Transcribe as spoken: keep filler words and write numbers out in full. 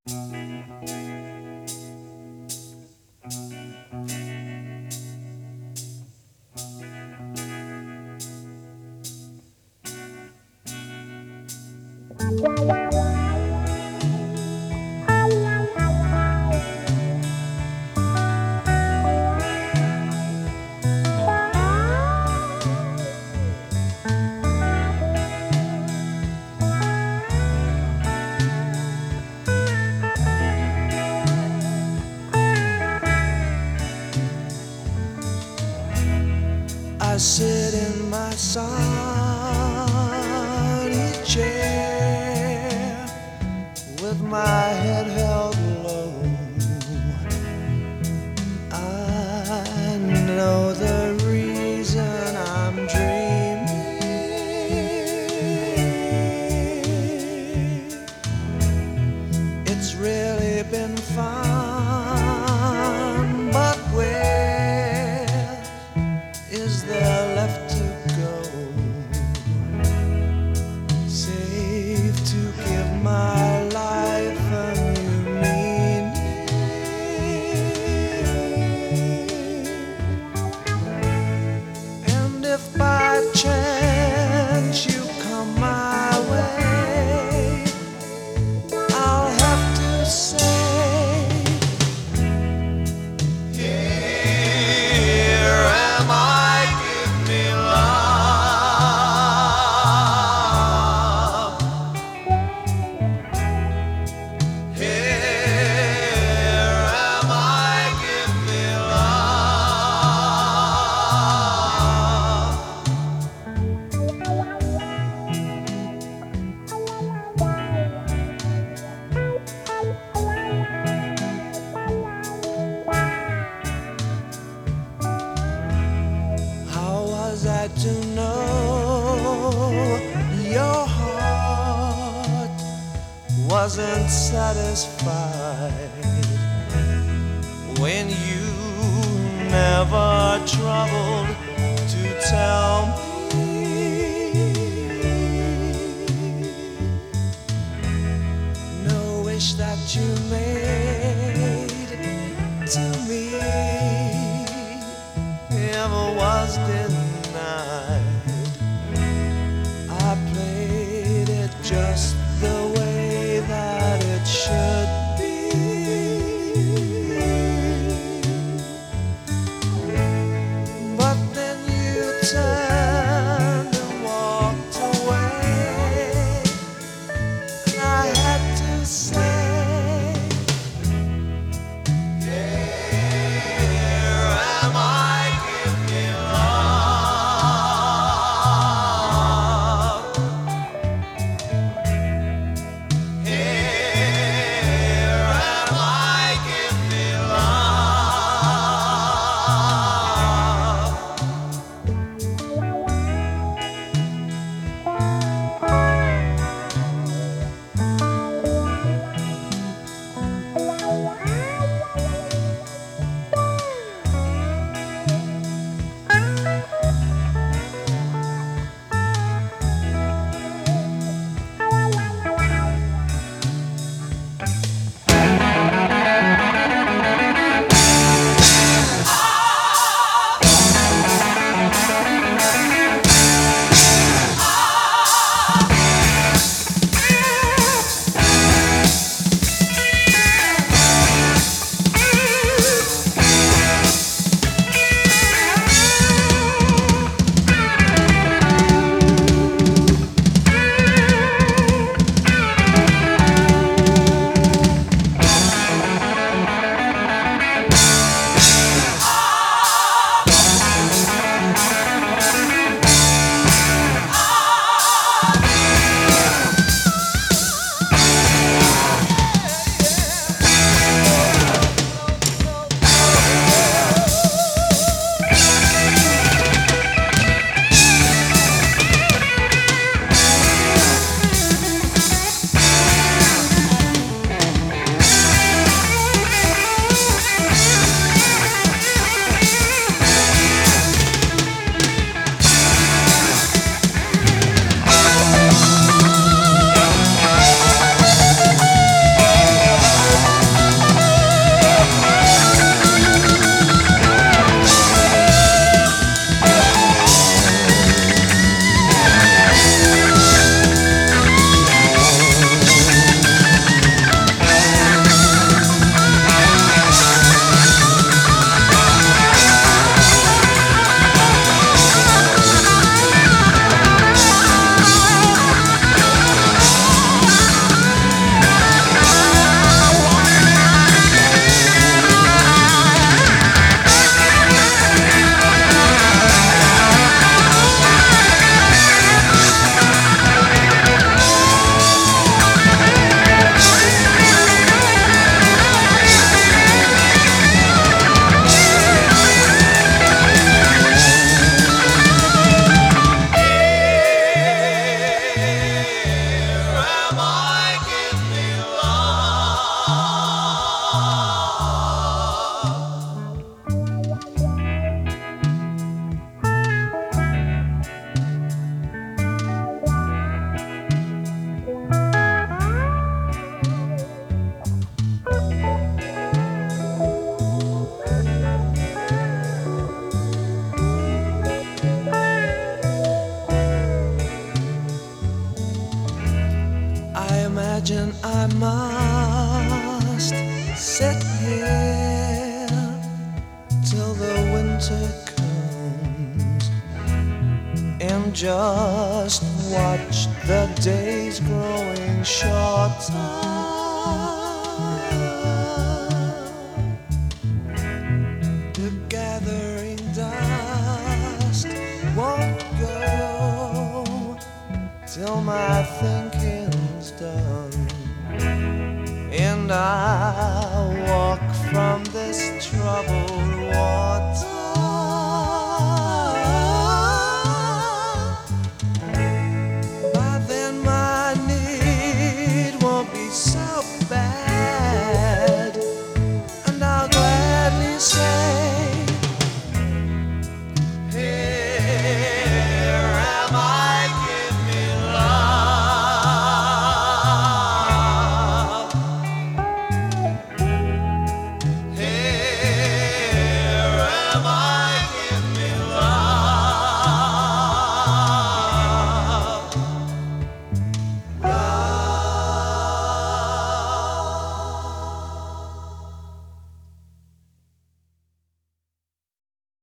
I sit in my sunny chair with my head held low. I know the reason I'm dreaming. It's really been fun, but where is there left to go? Safe to give my life a new meaning. And if by chance you come my way, I'll have to say, to know your heart wasn't satisfied when you never troubled to tell me. No wish that you made to me ever was denied. I played it just the way that it should be. But then you turned and walked away, and I had to say, here am I, give me love. imagine I must sit here till the winter comes and just watch the days growing shorter. The gathering dust won't go till my thinking's done, and I